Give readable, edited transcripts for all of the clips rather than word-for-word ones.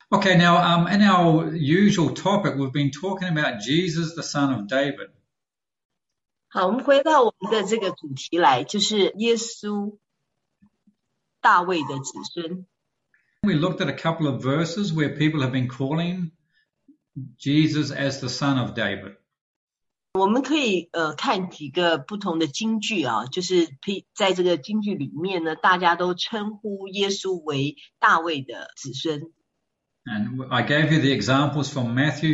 Okay, now in our usual topic, we've been talking about Jesus, the son of David. 好，我们回到我们的这个主题来，就是耶稣，大卫的子孙。 We looked at a couple of verses where people have been calling Jesus as the son of David. 我们可以看几个不同的金句啊，就是在这个金句里面呢，大家都称呼耶稣为大卫的子孙。 And I gave you the examples from Matthew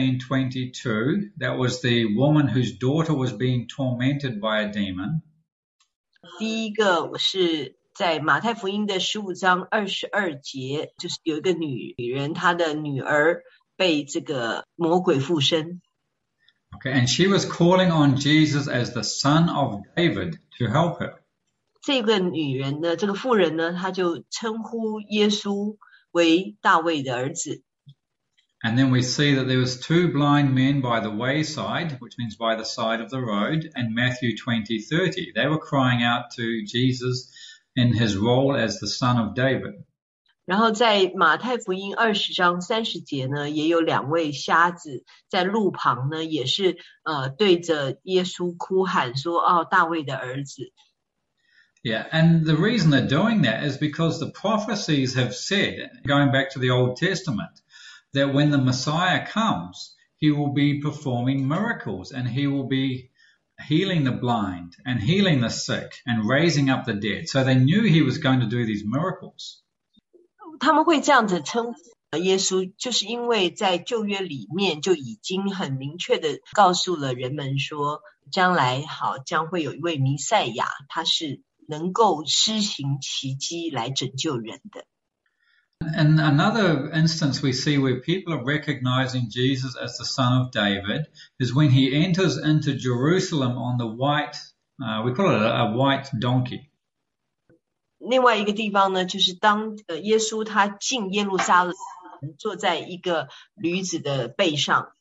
15:22. That was the woman whose daughter was being tormented by a demon. 第一个是在马太福音的15章22节，就是有一个女人，她的女儿被这个魔鬼附身。 Okay, and she was calling on Jesus as the son of David to help her. 这个女人呢，这个妇人呢，她就称呼耶稣为大卫的儿子。 And then we see that there was two blind men by the wayside, which means by the side of the road, and Matthew 20:30. They were crying out to Jesus in his role as the son of David. 然后在马太福音20章30节呢，也有两位瞎子在路旁呢，也是对着耶稣哭喊说：“哦，大卫的儿子。” Yeah, and the reason they're doing that is because the prophecies have said, going back to the Old Testament, that when the Messiah comes, he will be performing miracles and he will be healing the blind and healing the sick and raising up the dead. So they knew he was going to do these miracles. 他们会这样子称呼耶稣，就是因为在旧约里面就已经很明确的告诉了人们说，将来将会有一位弥赛亚，他是能够施行奇迹来拯救人的。 In another instance we see where people are recognizing Jesus as the son of David is when he enters into Jerusalem on the white, we call it a white donkey. 另外一个地方呢，就是当耶稣他进耶路撒冷，坐在一个驴子的背上。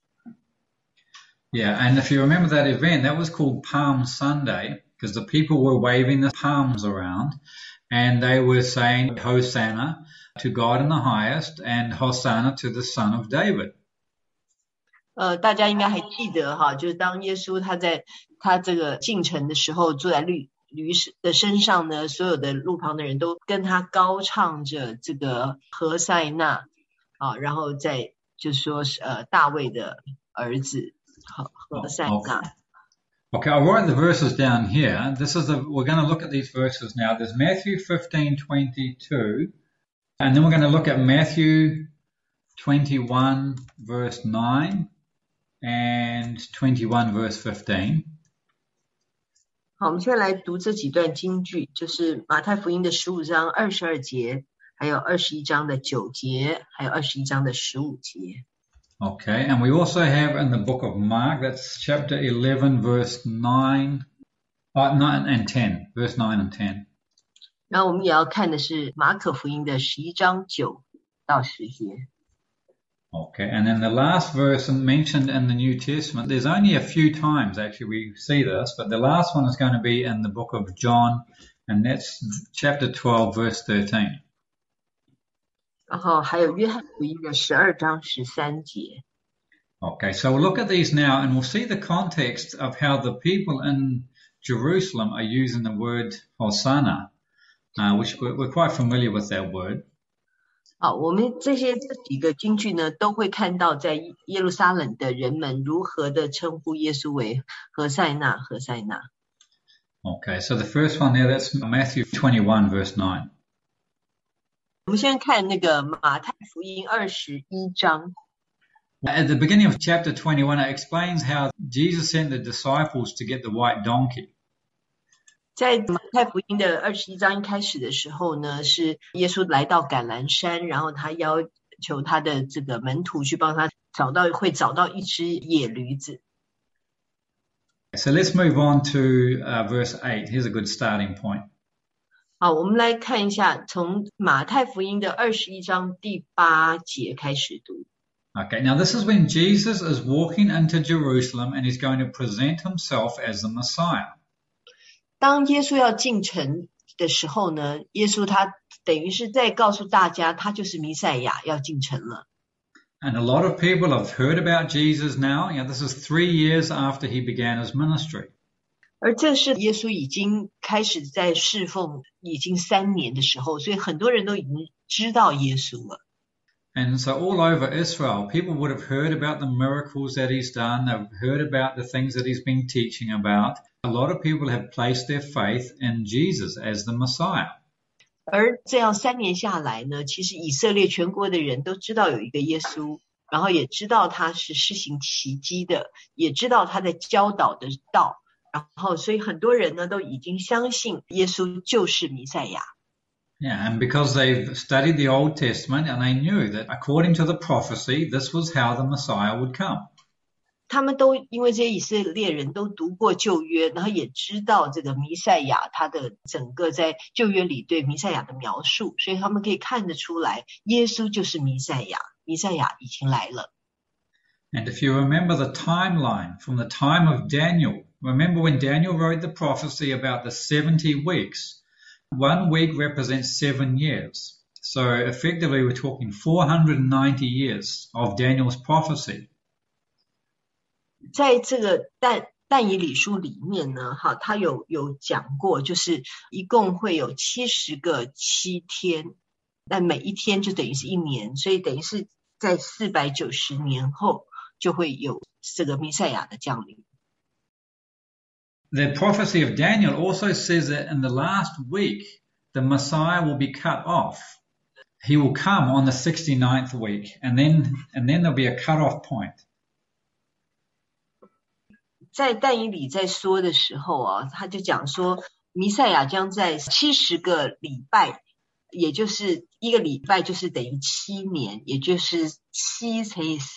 Yeah, and if you remember that event, that was called Palm Sunday because the people were waving the palms around and they were saying Hosanna to God in the highest and Hosanna to the son of David. 大家应该还记得就是当耶稣他在他这个进城的时候，坐在驴的身上呢，所有的路旁的人都跟他高唱着这个何塞纳然后再就说大卫的儿子何塞纳。 Okay, I'll write the verses down here. We're going to look at these verses now. There's Matthew 15:22, and then we're going to look at Matthew 21 verse 9 and 21 verse 15. 好，我们现在来读这几段经句，就是马太福音的15章22节，还有21章的9节，还有21章的15节。 Okay, and we also have in the book of Mark, that's chapter 11, verse 9 and 10, verse 9 and 10. 然后我们也要看的是马可福音的11章9到10节。 Okay, and then the last verse mentioned in the New Testament, there's only a few times actually we see this, but the last one is going to be in the book of John, and that's chapter 12, verse 13. 然后还有约翰福音的12章13节。 Okay, so we'll look at these now and we'll see the context of how the people in Jerusalem are using the word Hosanna, which we're quite familiar with that word. 好，我们这几个金句呢，都会看到在耶路撒冷的人们如何的称呼耶稣为何塞纳，何塞纳。 Okay, so the first one there, that's Matthew 21, verse 9. 我们先看那个马太福音21章。 At the beginning of chapter 21, it explains how Jesus sent the disciples to get the white donkey. 在马太福音的21章一开始的时候呢，是耶稣来到橄榄山，然后他要求他的这个门徒去帮他找到一只野驴子。 So let's move on to verse 8. Here's a good starting point. 好，我们来看一下，从马太福音的21章第8节开始读。 Okay, now this is when Jesus is walking into Jerusalem and he's going to present himself as the Messiah. 当耶稣要进城的时候呢，耶稣他等于是在告诉大家，他就是弥赛亚要进城了。 And a lot of people have heard about Jesus now. This is 3 years after he began his ministry. 而这是耶稣已经开始在侍奉已经3年的时候，所以很多人都已经知道耶稣了。 And so all over Israel, people would have heard about the miracles that he's done. They've heard about the things that he's been teaching about. A lot of people have placed their faith in Jesus as the Messiah. 而这样3年下来呢，其实以色列全国的人都知道有一个耶稣，然后也知道他是施行奇迹的，也知道他在教导的道，然后所以很多人呢都已经相信耶稣就是弥赛亚。 Yeah, and because they've studied the Old Testament and they knew that according to the prophecy, this was how the Messiah would come. 他们都因为这些以色列人都读过旧约，然后也知道这个弥赛亚他的整个在旧约里对弥赛亚的描述，所以他们可以看得出来耶稣就是弥赛亚，弥赛亚已经来了。 And if you remember the timeline from the time of Daniel, remember when Daniel wrote the prophecy about the 70 weeks, 1 week represents 7 years. So effectively we're talking 490 years of Daniel's prophecy. 在这个但以理书里面呢，他有讲过，就是一共会有70个7天，但每一天就等于是1年，所以等于是在490年后就会有这个弥赛亚的降临。 The prophecy of Daniel also says that in the last week, the Messiah will be cut off. He will come on the 69th week, and then there'll be a cut-off point. 在但以理在说的时候啊，他就讲说弥赛亚将在70个礼拜，也就是一个礼拜就是等于7年，也就是7乘以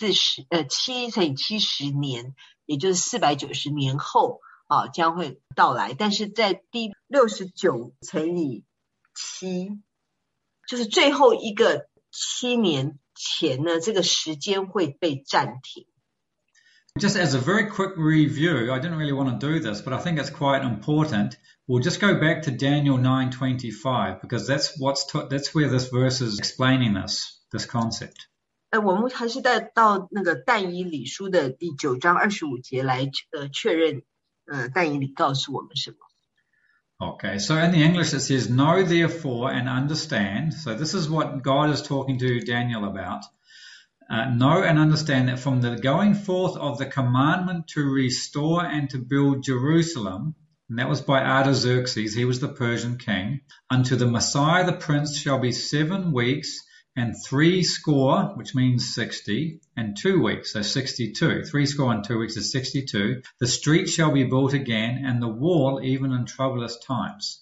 70年，也就是490年后啊将会到来。但是在第69乘以7，就是最后一个7年前呢，这个时间会被暂停。 Just as a very quick review, I didn't really want to do this, but I think it's quite important. We'll just go back to Daniel 9:25 because that's where this verse is explaining this concept. 我们还是到那个但以理书的第9章25节来确认但以理告诉我们什么。 Okay, so in the English it says, "Know therefore and understand." So this is what God is talking to Daniel about. Know and understand that from the going forth of the commandment to restore and to build Jerusalem, and that was by Artaxerxes, he was the Persian king, unto the Messiah the Prince shall be 7 weeks and 60, which means 60, and 2 weeks, so 62. 60 and 2 weeks is 62. The street shall be built again, and the wall even in troublous times.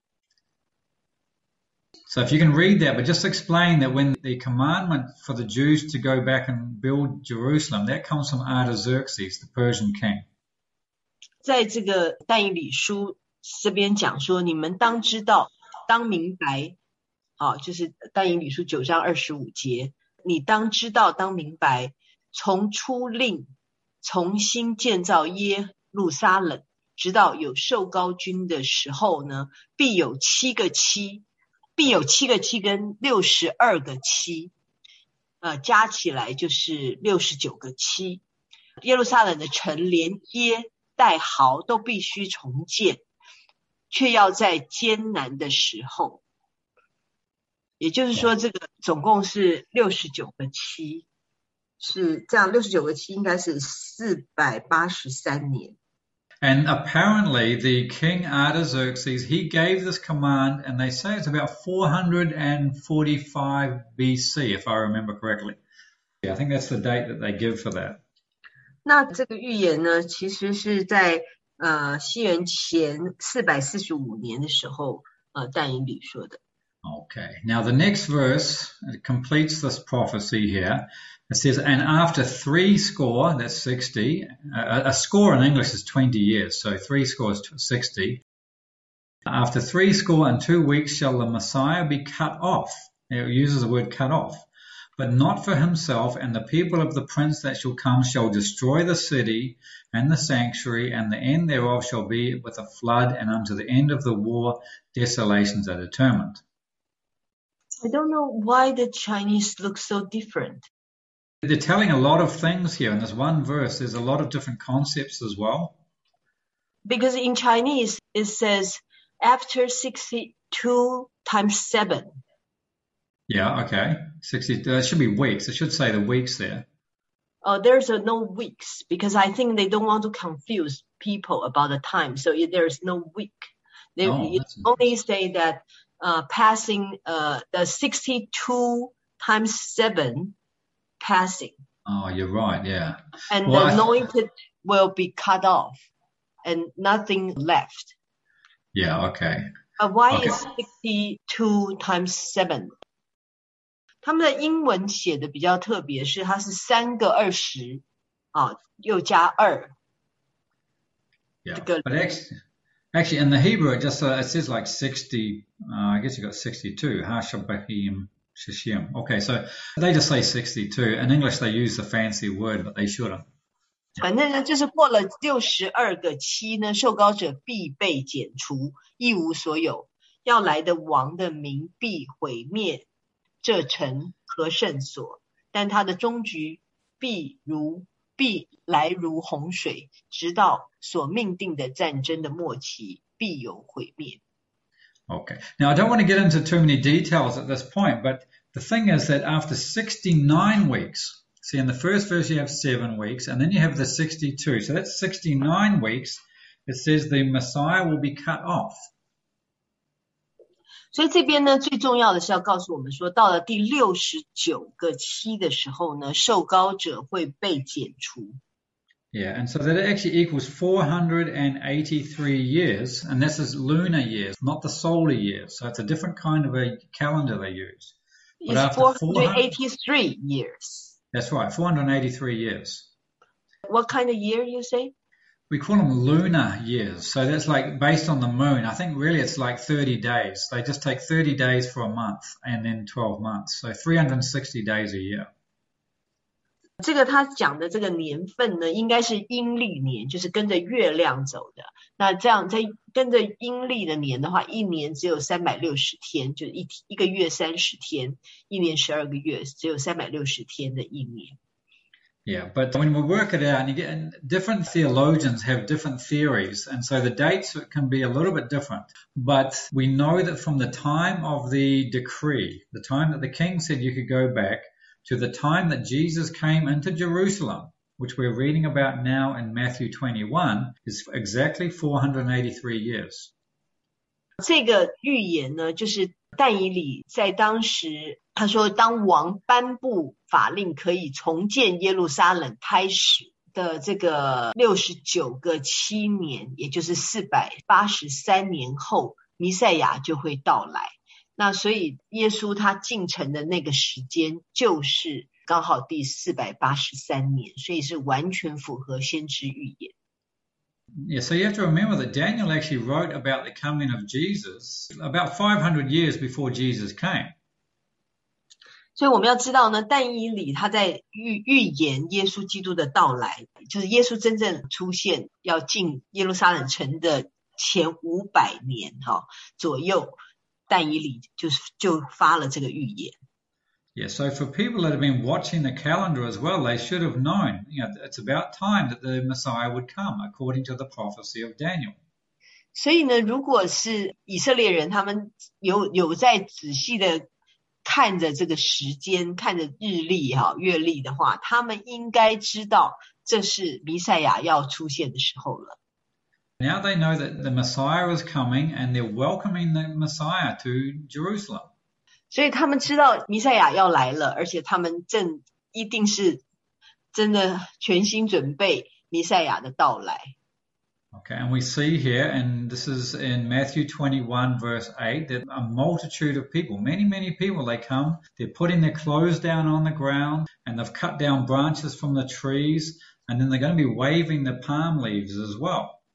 So if you can read that, but just explain that when the commandment for the Jews to go back and build Jerusalem, that comes from Artaxerxes, the Persian king. 在这个但以理书这边讲说，你们当知道，当明白，就是但以理书9章25节，你当知道，当明白，从出令重新建造耶路撒冷，直到有受膏君的时候呢，必有7个7。必有7个7跟62个7，加起来就是69个7。耶路撒冷的城连街带壕都必须重建，却要在艰难的时候。也就是说，这个总共是69个7，是这样，69个7应该是483年。 And apparently the king Artaxerxes, he gave this command, and they say it's about 445 BC, if I remember correctly. Yeah, I think that's the date that they give for that. 那这个预言呢，其实是在西元前445年的时候，但以理说的。 Okay, now the next verse completes this prophecy here. It says, and after 60, that's 60, a score in English is 20 years, so 60 is 60. After 62 weeks shall the Messiah be cut off. It uses the word cut off but not for himself, and the people of the prince that shall come shall destroy the city and the sanctuary, and the end thereof shall be with a flood, and unto the end of the war desolations are determined. I don't know why the Chinese look so different. They're telling a lot of things here in this one verse. There's a lot of different concepts as well. Because in Chinese, it says after 62 times 7. Yeah, okay. 60, that should be weeks. It should say the weeks there. There's no weeks because I think they don't want to confuse people about the time. So there's no week. They only say that passing the 62 times 7 passing. Oh, you're right, yeah. And the anointed will be cut off and nothing left. Yeah, okay. Why is 62 times 7? 他们的英文写的比较特别，是它是3个20又加2。 Yeah, but actually in the Hebrew it just it says like 60. I guess you got 62. Hashabahim shishim. Okay, so they just say 62. In English they use the fancy word, but they shouldn't. 反正呢，就是过了62个期呢，受膏者必被剪除，一无所有。要来的王的名必毁灭这城和圣所，但他的终局必来如洪水，直到所命定的战争的末期，必有毁灭。 Okay. Now, I don't want to get into too many details at this point, but the thing is that after 69 weeks, see in the first verse you have 7 weeks, and then you have the 62. So that's 69 weeks. It says the Messiah will be cut off. 所以这边呢，最重要的是要告诉我们说，到了第69个期的时候呢，受膏者会被剪除。 Yeah, and so that actually equals 483 years, and this is lunar years, not the solar years. So it's a different kind of a calendar they use. It's 483 years. That's right, 483 years. What kind of year you say? We call them lunar years. So that's like based on the moon. I think really it's like 30 days. They just take 30 days for a month and then 12 months. So 360 days a year. 这个他讲的这个年份呢，应该是阴历年，就是跟着月亮走的。那这样在跟着阴历的年的话，一年只有360天，就一个月30天，一年12个月，只有360天的一年。 Yeah, but when we work it out, and different theologians have different theories, and so the dates can be a little bit different. But we know that from the time of the decree, the time that the king said you could go back, to the time that Jesus came into Jerusalem, which we're reading about now in Matthew 21, is exactly 483 years. 这个预言呢，就是但以理在当时他说，当王颁布法令可以重建耶路撒冷开始的这个69个期年，也就是483年后，弥赛亚就会到来。那所以耶稣他进城的那个时间就是刚好第483年，所以是完全符合先知预言。 Yeah, so you have to remember that Daniel actually wrote about the coming of Jesus about 500 years before Jesus came. 所以我们要知道呢，但以理他在预言耶稣基督的到来，就是耶稣真正出现要进耶路撒冷城的前500年左右，但以理就发了这个预言。 Yeah, so for people that have been watching the calendar as well, they should have known, it's about time that the Messiah would come, according to the prophecy of Daniel. 所以呢，如果是以色列人，他们有在仔细的看着这个时间，看着日历月历的话，他们应该知道这是弥赛亚要出现的时候了。 Now they know that the Messiah is coming and they're welcoming the Messiah to Jerusalem. 所以他们知道弥赛亚要来了，而且他们一定是真的全心准备弥赛亚的到来。 Okay, and we see here, and this is in Matthew 21 verse 8, that a multitude of people, many, many people, they come, they're putting their clothes down on the ground, and they've cut down branches from the trees, and then they're going to be waving the palm leaves as well.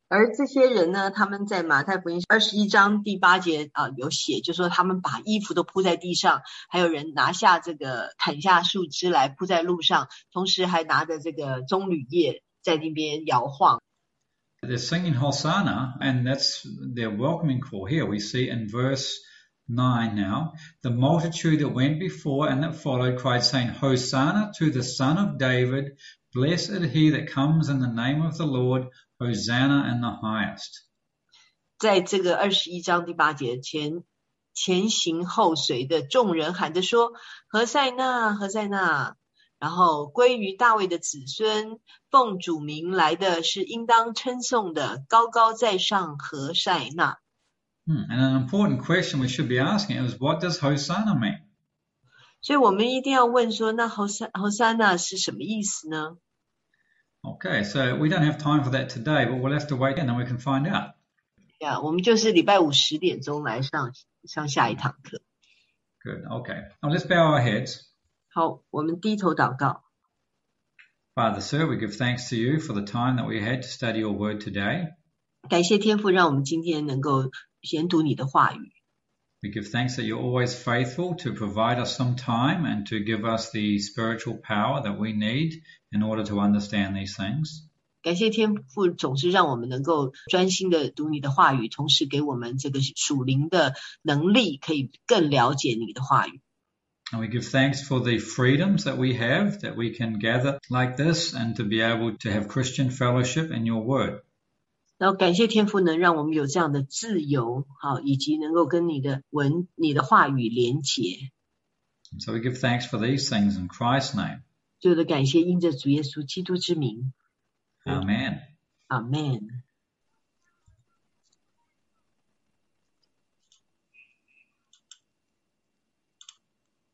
而这些人呢，他们在马太福音21章第8节有写，就说他们把衣服都铺在地上，还有人拿下这个砍下树枝来铺在路上，同时还拿着这个棕榈叶在那边摇晃。 They're singing Hosanna, and that's their welcoming call. Here we see in verse 9 now, the multitude that went before and that followed cried, saying, Hosanna to the Son of David, blessed he that comes in the name of the Lord, Hosanna in the highest. 在这个21章第8节前行后随的众人喊着说，何塞纳，何塞纳，然后归于大卫的子孙，奉主名来的是应当称颂的，高高在上，何塞纳。 And an important question we should be asking is, what does Hosanna mean? 所以我们一定要问说，那 Hosanna 是什么意思呢？ Okay, so we don't have time for that today, but we'll have to wait and then we can find out. 我们就是礼拜5 10点钟来上下一堂课。 Good, okay. Now let's bow our heads. 好，我们低头祷告。 Father, sir, we give thanks to you for the time that we had to study your word today. 感谢天父让我们今天能够研读你的话语。 We give thanks that you're always faithful to provide us some time and to give us the spiritual power that we need in order to understand these things. 感谢天父总是让我们能够专心的读你的话语，同时给我们这个属灵的能力，可以更了解你的话语。 And we give thanks for the freedoms that we have, that we can gather like this and to be able to have Christian fellowship in your word. 然后感谢天父能让我们有这样的自由，以及能够跟你的话语连结。 And so we give thanks for these things in Christ's name. 最后的感谢因着主耶稣基督之名。 Amen. Amen.